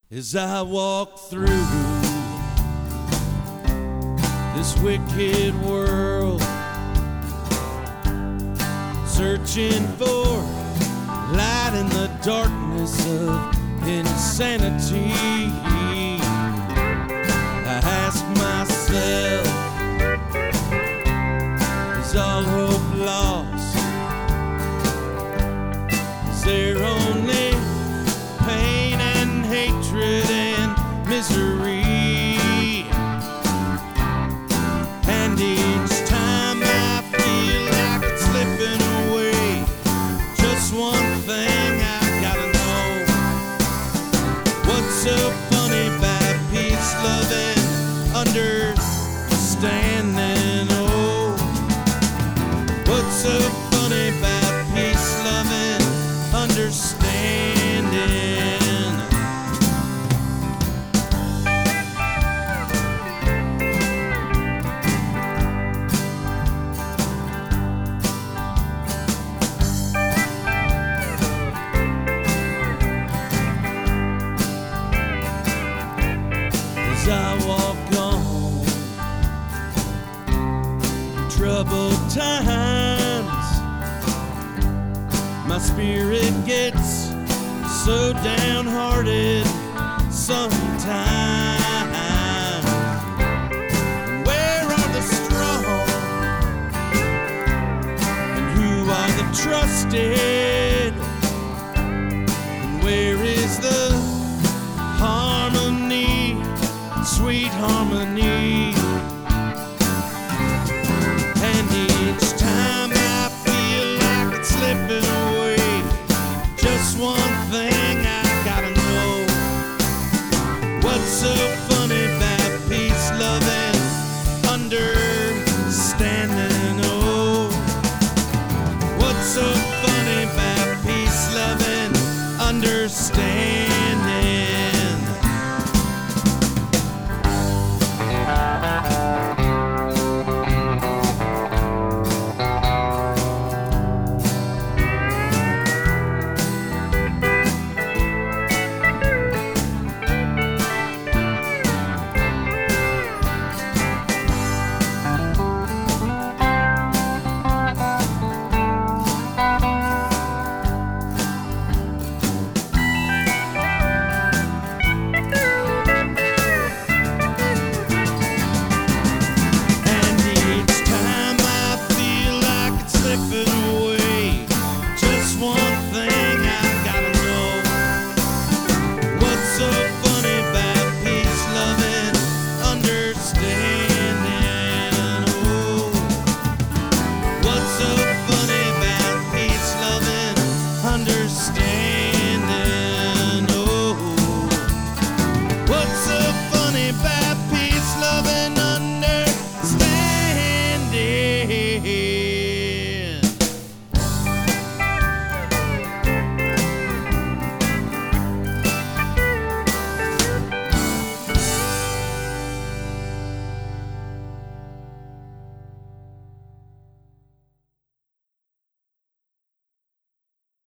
As I walk through this wicked world, searching for light in the darkness of insanity, I ask myself, is all hope lost? Is there only pain and hatred and misery? And each time I feel like it's slipping away, just one thing I gotta know: what's so funny about peace, love, and understanding? Oh, what's so funny about peace, love, and understanding? As I walk on through troubled times, my spirit gets so downhearted sometimes. Where are the strong? And who are the trusted? And where is the harmony, sweet harmony? And each time I feel like it's slipping away, just one thing I gotta know: what's so